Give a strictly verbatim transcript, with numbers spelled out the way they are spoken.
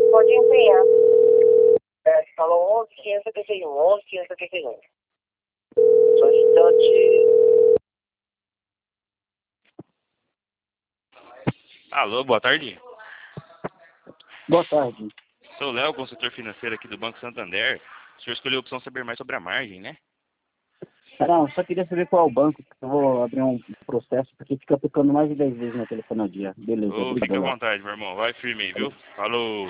Pode enviar. É, falou onze, quinhentos e setenta e um. onze, quinhentos e setenta e um. Solicitante. Alô, boa tarde. Boa tarde. Sou o Léo, consultor financeiro aqui do Banco Santander. O senhor escolheu a opção saber mais sobre a margem, né? Não, só queria saber qual é o banco, que eu vou abrir um processo, porque fica tocando mais de dez vezes no telefone ao dia. Beleza, Ô, fica obrigado, à Léo. vontade, meu irmão. Vai firme aí, viu? Falou.